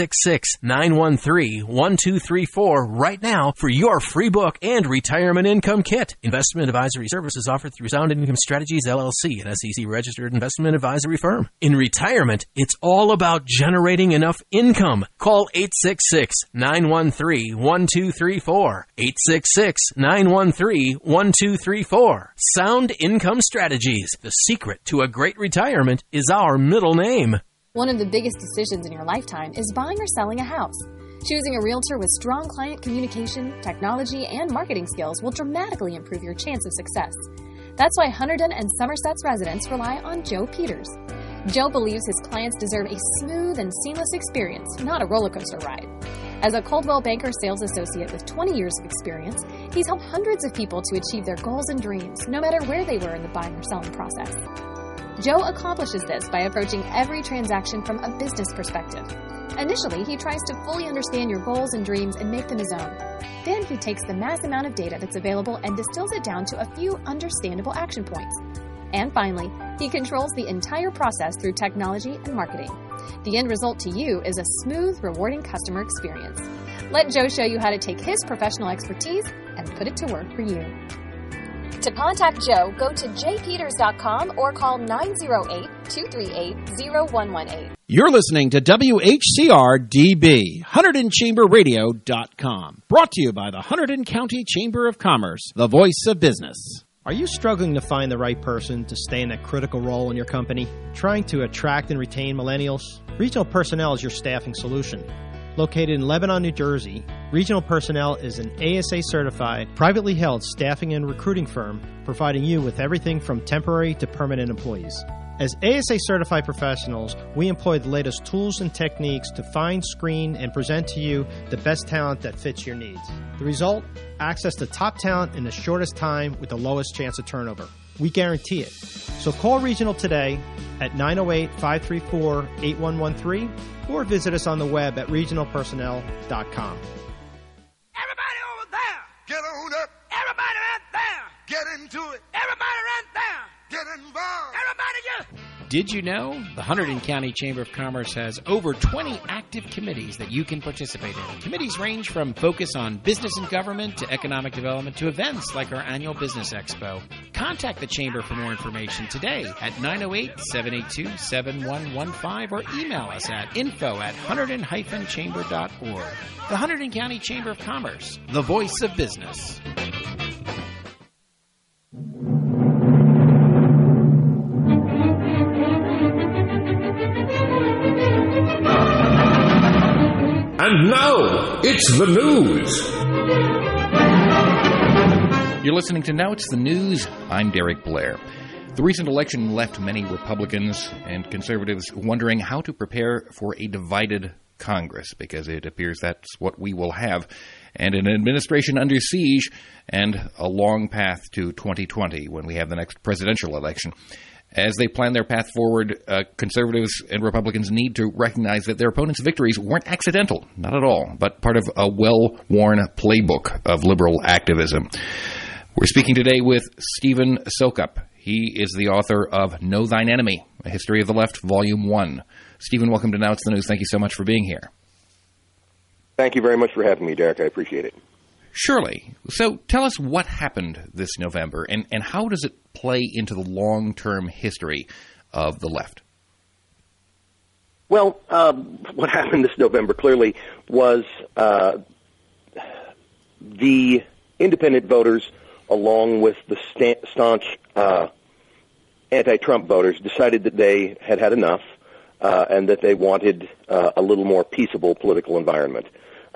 S15: 866-913-1234 right now for your free book and Retirement Income Kit. Investment advisory services offered through Sound Income Strategies, LLC, an SEC-registered investment advisory firm. In retirement, it's all about generating enough income. Call 866-913-1234. 866-913-1234. Sound Income Strategies. The secret to a great retirement is our middle name.
S16: One of the biggest decisions in your lifetime is buying or selling a house. Choosing a realtor with strong client communication, technology, and marketing skills will dramatically improve your chance of success. That's why Hunterdon and Somerset's residents rely on Joe Peters. Joe believes his clients deserve a smooth and seamless experience, not a roller coaster ride. As a Coldwell Banker sales associate with 20 years of experience, he's helped hundreds of people to achieve their goals and dreams, no matter where they were in the buying or selling process. Joe accomplishes this by approaching every transaction from a business perspective. Initially, he tries to fully understand your goals and dreams and make them his own. Then he takes the mass amount of data that's available and distills it down to a few understandable action points. And finally, he controls the entire process through technology and marketing. The end result to you is a smooth, rewarding customer experience. Let Joe show you how to take his professional expertise and put it to work for you. To contact Joe, go to jpeters.com or call 908-238-0118.
S6: You're listening to WHCR-DB, HunterdonChamberRadio.com. Brought to you by the Hunterdon County Chamber of Commerce, the voice of business.
S24: Are you struggling to find the right person to stay in a critical role in your company? Trying to attract and retain millennials? Regional Personnel is your staffing solution. Located in Lebanon, New Jersey, Regional Personnel is an ASA-certified, privately held staffing and recruiting firm providing you with everything from temporary to permanent employees. As ASA-certified professionals, we employ the latest tools and techniques to find, screen, and present to you the best talent that fits your needs. The result? Access to top talent in the shortest time with the lowest chance of turnover. We guarantee it. So call Regional today at 908-534-8113 or visit us on the web at regionalpersonnel.com.
S26: Everybody over there, get on up. Everybody right there, get into it. Everybody right there, get involved. Everybody just...
S6: Did you know the Hunterdon County Chamber of Commerce has over 20 active committees that you can participate in? Committees range from focus on business and government to economic development to events like our annual Business Expo. Contact the Chamber for more information today at 908-782-7115 or email us at info@hunterdon-chamber.org. The Hunterdon County Chamber of Commerce, the voice of business.
S10: Now, it's the news. You're listening to Now It's the News. I'm Derek Blair. The recent election left many Republicans and conservatives wondering how to prepare for a divided Congress, because it appears that's what we will have, and an administration under siege, and a long path to 2020 when we have the next presidential election. As they plan their path forward, conservatives and Republicans need to recognize that their opponents' victories weren't accidental, not at all, but part of a well-worn playbook of liberal activism. We're speaking today with Stephen Soukup. He is the author of Know Thine Enemy, A History of the Left, Volume 1. Stephen, welcome to Now It's the News. Thank you so much for being here.
S14: Thank you very much for having me, Derek. I appreciate it.
S10: Surely. So tell us what happened this November, and how does it play into the long-term history of the left?
S14: Well, what happened this November clearly was the independent voters, along with the staunch anti-Trump voters, decided that they had had enough and that they wanted a little more peaceable political environment.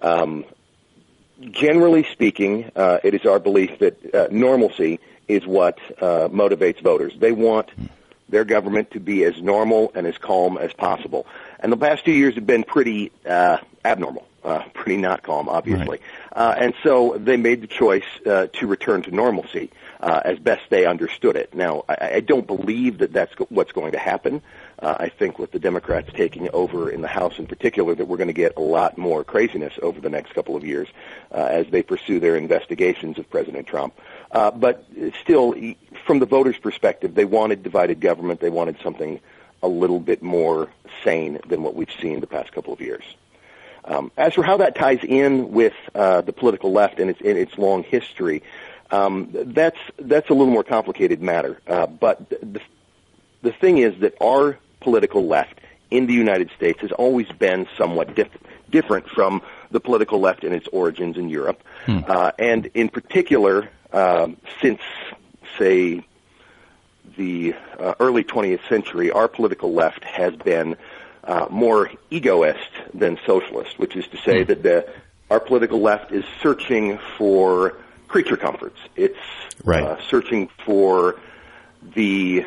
S14: Generally speaking, it is our belief that normalcy is what motivates voters. They want their government to be as normal and as calm as possible. And the past 2 years have been pretty abnormal, pretty not calm, obviously. Right. And so they made the choice to return to normalcy as best they understood it. Now, I don't believe that that's what's going to happen. I think with the Democrats taking over in the House in particular, that we're going to get a lot more craziness over the next couple of years as they pursue their investigations of President Trump. But still, from the voters' perspective, they wanted divided government. They wanted something a little bit more sane than what we've seen the past couple of years. As for how that ties in with the political left and its long history, that's a little more complicated matter. But the thing is that our political left in the United States has always been somewhat different from the political left in its origins in Europe. And in particular, since, say, the early 20th century, our political left has been more egoist than socialist, which is to say that our political left is searching for creature comforts. It's searching for the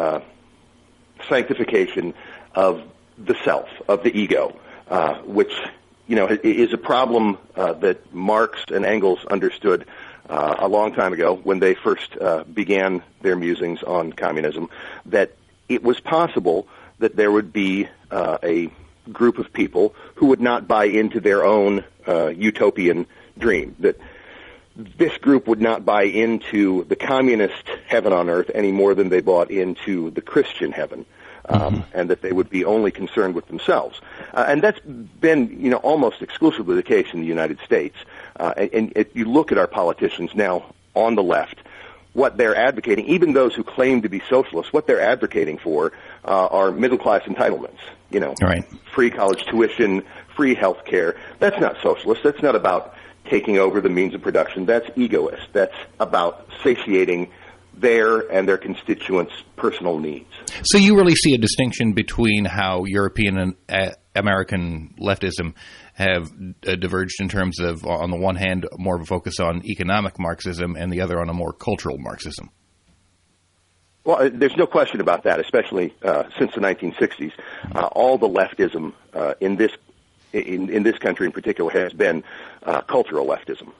S14: sanctification of the self, of the ego, which, is a problem that Marx and Engels understood a long time ago when they first began their musings on communism, that it was possible that there would be a group of people who would not buy into their own utopian dream, that this group would not buy into the communist heaven on earth any more than they bought into the Christian heaven, and that they would be only concerned with themselves. And that's been, almost exclusively the case in the United States. And if you look at our politicians now on the left, what they're advocating, even those who claim to be socialists, what they're advocating for are middle-class entitlements, free college tuition, free health care. That's not socialist. That's not about taking over the means of production. That's egoist. That's about satiating their and their constituents' personal needs.
S10: So you really see a distinction between how European and American leftism have diverged in terms of, on the one hand, more of a focus on economic Marxism and the other on a more cultural Marxism.
S14: Well, there's no question about that, especially since the 1960s. All the leftism in this country in particular has been cultural leftism.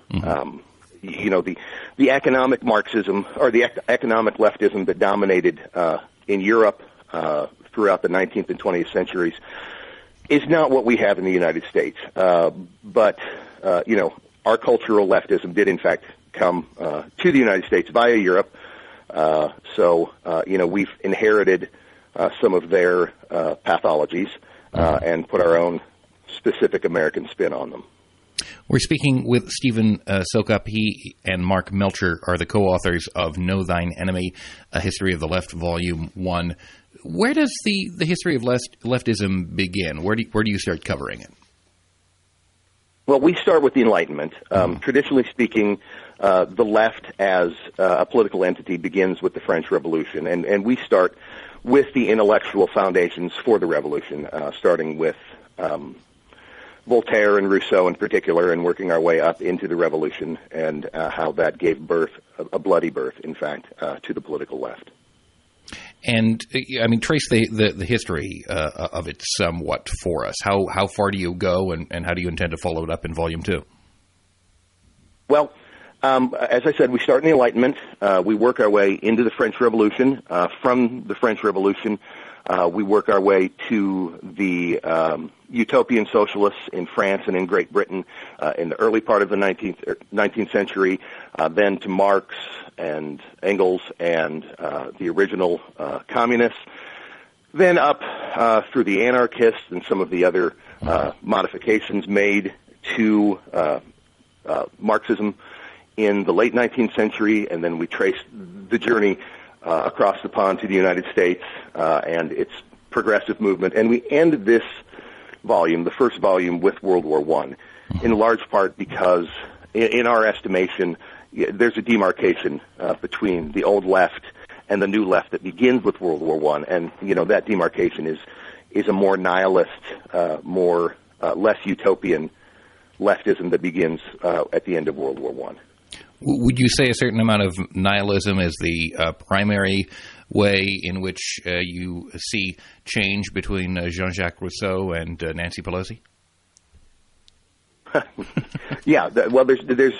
S14: The economic Marxism, or the economic leftism that dominated in Europe throughout the 19th and 20th centuries is not what we have in the United States. But our cultural leftism did in fact come to the United States via Europe. So we've inherited some of their pathologies and put our own specific American spin on them.
S10: We're speaking with Stephen Soukup. He and Mark Melcher are the co-authors of Know Thine Enemy, A History of the Left, Volume 1. Where does the history of leftism begin? Where do you start covering it?
S14: Well, we start with the Enlightenment. Traditionally speaking, the left as a political entity begins with the French Revolution, and we start with the intellectual foundations for the revolution, starting with Voltaire and Rousseau in particular, and working our way up into the Revolution, and how that gave birth, a bloody birth, in fact, to the political left.
S10: And, I mean, trace the history of it somewhat for us. How far do you go, and how do you intend to follow it up in Volume 2?
S14: Well, as I said, we start in the Enlightenment. We work our way into the French Revolution. From the French Revolution, we work our way to the utopian socialists in France and in Great Britain in the early part of the 19th century, then to Marx and Engels and the original communists, then up through the anarchists and some of the other modifications made to Marxism in the late 19th century, and then we trace the journey across the pond to the United States and its progressive movement. And we end this volume, the first volume, with World War I, in large part because, in our estimation, there's a demarcation between the old left and the new left that begins with World War I. And, that demarcation is a more nihilist, less utopian leftism that begins at the end of World War I.
S10: Would you say a certain amount of nihilism is the primary way in which you see change between Jean-Jacques Rousseau and Nancy Pelosi?
S14: Yeah. Well, there's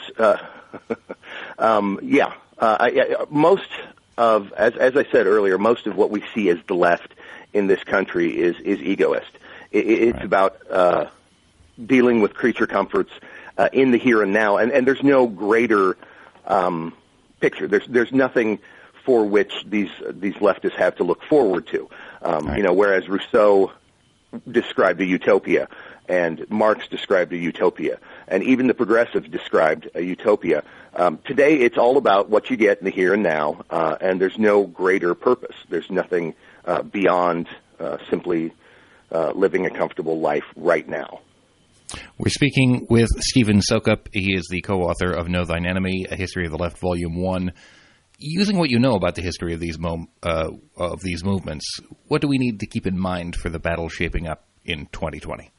S14: most of, as I said earlier, most of what we see as the left in this country is egoist. It's right. About dealing with creature comforts in the here and now, and there's no greater picture. There's nothing for which these leftists have to look forward to. Right. Whereas Rousseau described a utopia, and Marx described a utopia, and even the progressives described a utopia. Today, it's all about what you get in the here and now, and there's no greater purpose. There's nothing beyond simply living a comfortable life right now.
S10: We're speaking with Stephen Soukup. He is the co-author of Know Thine Enemy, A History of the Left, Volume 1. Using what you know about the history of these movements, what do we need to keep in mind for the battle shaping up in 2020?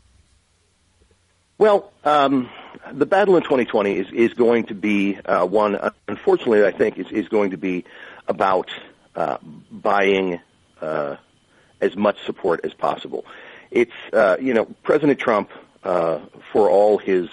S14: Well, the battle in 2020 is going to be one, unfortunately, I think, is going to be about buying as much support as possible. It's, President Trump, for all his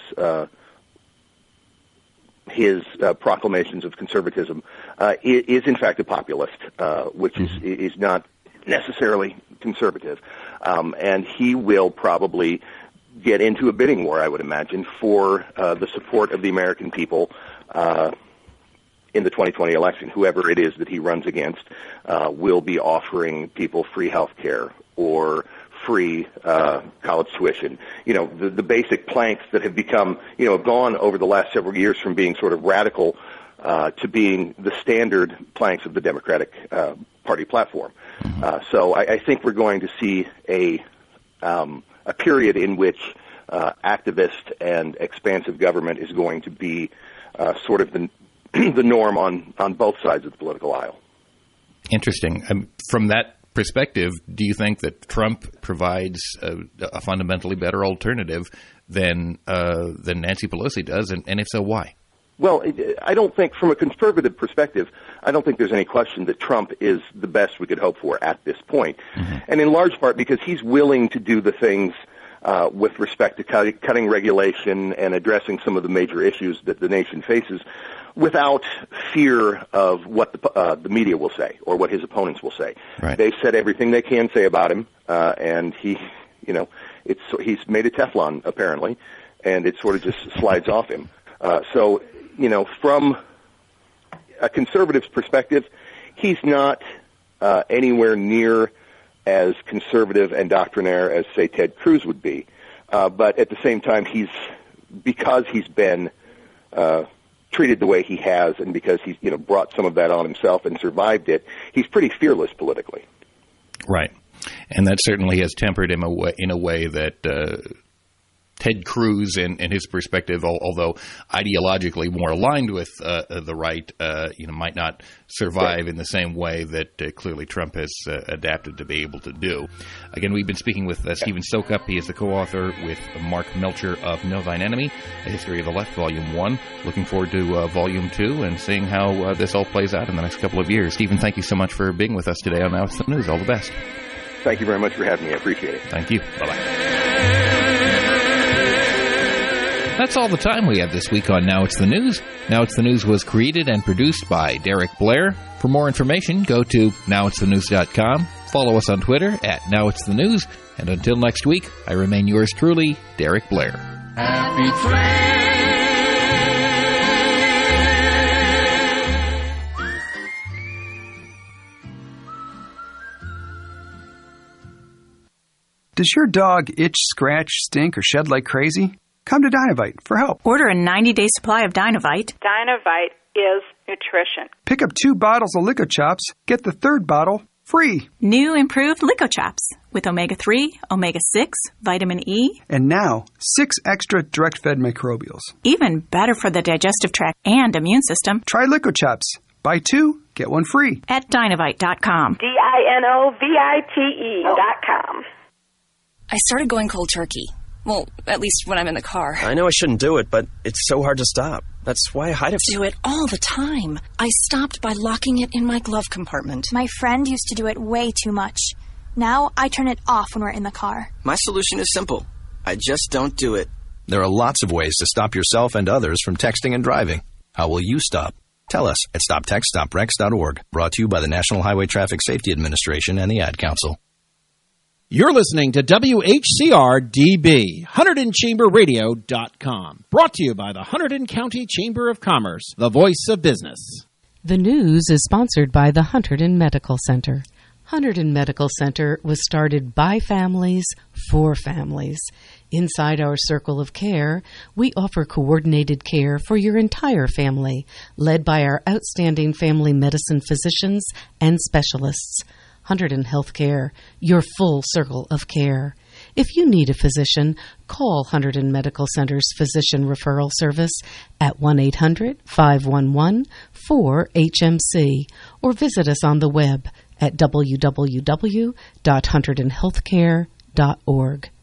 S14: proclamations of conservatism, is in fact a populist, which is not necessarily conservative. And he will probably get into a bidding war, I would imagine, for the support of the American people in the 2020 election. Whoever it is that he runs against will be offering people free health care or free college tuition. The basic planks that have become, have gone over the last several years from being sort of radical to being the standard planks of the Democratic Party platform. So I think we're going to see a period in which activist and expansive government is going to be sort of the norm on both sides of the political aisle.
S10: Interesting. From that perspective, do you think that Trump provides a fundamentally better alternative than Nancy Pelosi does, and if so, why?
S14: Well, I don't think, from a conservative perspective, I don't think there's any question that Trump is the best we could hope for at this point. And in large part because he's willing to do the things with respect to cutting regulation and addressing some of the major issues that the nation faces without fear of what the media will say or what his opponents will say.
S10: Right.
S14: They've said everything they can say about him, and he's made a Teflon, apparently, and it sort of just slides off him. So, from a conservative's perspective, he's not anywhere near as conservative and doctrinaire as, say, Ted Cruz would be. But at the same time, because he's been treated the way he has, and because he's brought some of that on himself and survived it, he's pretty fearless politically.
S10: Right, and that certainly has tempered him in a way that Ted Cruz and his perspective, although ideologically more aligned with the right, might not survive in the same way that clearly Trump has adapted to be able to do. Again, we've been speaking with Stephen Sokup. He is the co-author with Mark Melcher of Novine Enemy, A History of the Left, Volume 1. Looking forward to Volume 2 and seeing how this all plays out in the next couple of years. Stephen, thank you so much for being with us today on Now It's the News. All the best.
S14: Thank you very much for having me. I appreciate it.
S10: Thank you. Bye-bye. That's all the time we have this week on Now It's the News. Now It's the News was created and produced by Derek Blair. For more information, go to nowitsthenews.com. Follow us on Twitter at NowIt'sTheNews. And until next week, I remain yours truly, Derek Blair.
S26: Happy train.
S17: Does your dog itch, scratch, stink, or shed like crazy? Come to Dinovite for help.
S18: Order a 90-day supply of Dinovite.
S19: Dinovite is nutrition.
S17: Pick up 2 bottles of Lico Chops, get the 3rd bottle free.
S18: New improved Lico Chops with omega-3, omega-6, vitamin E.
S17: And now, 6 extra direct-fed microbials.
S18: Even better for the digestive tract and immune system.
S17: Try Lico Chops. Buy 2, get 1 free.
S18: At Dinovite.com.
S19: DINOVITE.com.
S20: I started going cold turkey. Well, at least when I'm in the car.
S22: I know I shouldn't do it, but it's so hard to stop. That's why I hide it.
S20: Do it all the time. I stopped by locking it in my glove compartment.
S23: My friend used to do it way too much. Now I turn it off when we're in the car.
S22: My solution is simple. I just don't do it. There are lots of ways to stop yourself and others from texting and driving. How will you stop? Tell us at StopTextStopWrecks.org. Brought to you by the National Highway Traffic Safety Administration and the Ad Council.
S6: You're listening to WHCR-DB, HunterdonChamberRadio.com. Brought to you by the Hunterdon County Chamber of Commerce, the voice of business.
S27: The news is sponsored by the Hunterdon Medical Center. Hunterdon Medical Center was started by families for families. Inside our circle of care, we offer coordinated care for your entire family, led by our outstanding family medicine physicians and specialists. Hunterdon Healthcare, your full circle of care. If you need a physician, call Hunterdon Medical Center's Physician Referral Service at 1-800-511-4HMC or visit us on the web at www.hunterdonhealthcare.org.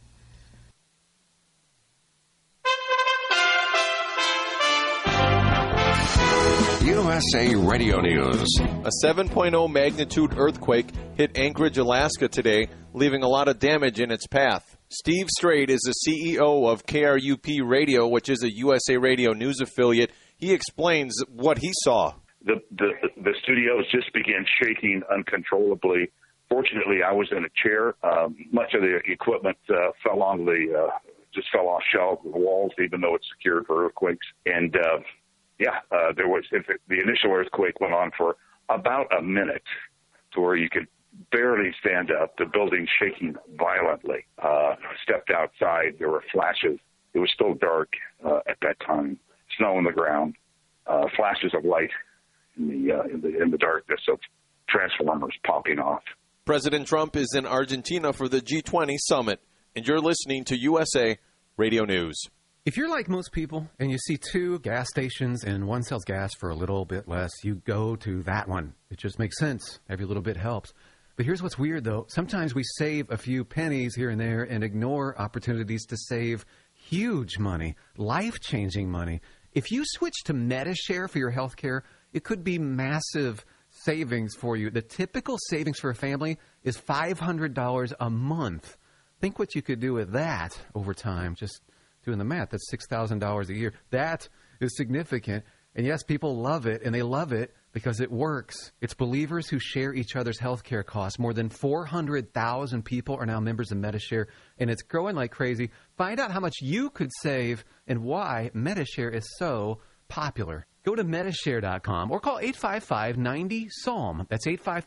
S28: USA Radio News.
S3: A 7.0 magnitude earthquake hit Anchorage, Alaska today, leaving a lot of damage in its path. Steve Straight is the CEO of KRUP Radio, which is a USA Radio News affiliate. He explains what he saw.
S4: The studios just began shaking uncontrollably. Fortunately, I was in a chair. Much of the equipment fell off shelves and walls, even though it's secured for earthquakes. And there was the initial earthquake went on for about a minute, to where you could barely stand up. The building shaking violently. Stepped outside. There were flashes. It was still dark at that time. Snow on the ground. Flashes of light in the darkness of transformers popping off.
S3: President Trump is in Argentina for the G20 summit, and you're listening to USA Radio News.
S21: If you're like most people and you see 2 gas stations and one sells gas for a little bit less, you go to that one. It just makes sense. Every little bit helps. But here's what's weird, though. Sometimes we save a few pennies here and there and ignore opportunities to save huge money, life-changing money. If you switch to Medi-Share for your health care, it could be massive savings for you. The typical savings for a family is $500 a month. Think what you could do with that over time. Just doing the math, that's $6,000 a year. That is significant. And yes, people love it, and they love it because it works. It's believers who share each other's health care costs. More than 400,000 people are now members of Medi-Share, and it's growing like crazy. Find out how much you could save and why Medi-Share is so popular. Go to Medishare.com or call 855-90-PSALM. That's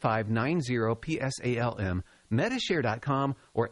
S21: 855-90-PSALM. Medishare.com or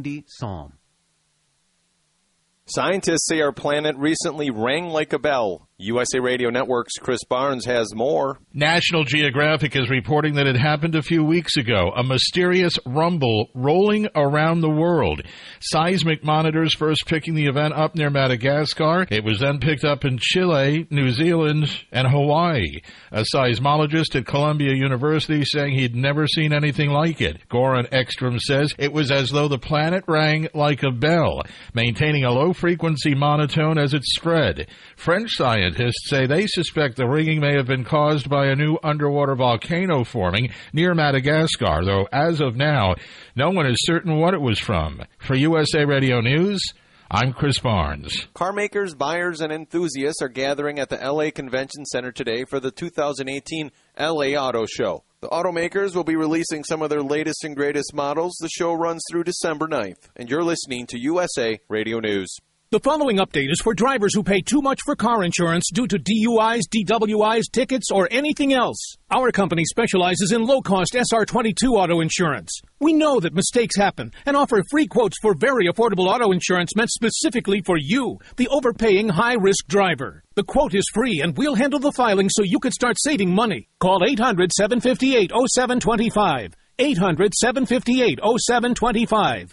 S21: 855-90-PSALM.
S3: Scientists say our planet recently rang like a bell. USA Radio Network's Chris Barnes has more.
S1: National Geographic is reporting that it happened a few weeks ago, a mysterious rumble rolling around the world. Seismic monitors first picking the event up near Madagascar. It was then picked up in Chile, New Zealand, and Hawaii. A seismologist at Columbia University saying he'd never seen anything like it. Goran Ekstrom says it was as though the planet rang like a bell, maintaining a low-frequency monotone as it spread. French scientists say they suspect the ringing may have been caused by a new underwater volcano forming near Madagascar, though as of now, no one is certain what it was from. For USA Radio News, I'm Chris Barnes.
S3: Car makers, buyers, and enthusiasts are gathering at the LA Convention Center today for the 2018 LA Auto Show. The automakers will be releasing some of their latest and greatest models. The show runs through December 9th, and you're listening to USA Radio News.
S2: The following update is for drivers who pay too much for car insurance due to DUIs, DWIs, tickets, or anything else. Our company specializes in low-cost SR22 auto insurance. We know that mistakes happen and offer free quotes for very affordable auto insurance meant specifically for you, the overpaying high-risk driver. The quote is free, and we'll handle the filing so you can start saving money. Call 800-758-0725. 800-758-0725.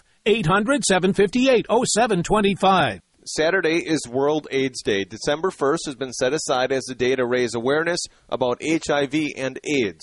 S2: 800-758-0725.
S3: Saturday is World AIDS Day. December 1st has been set aside as a day to raise awareness about HIV and AIDS.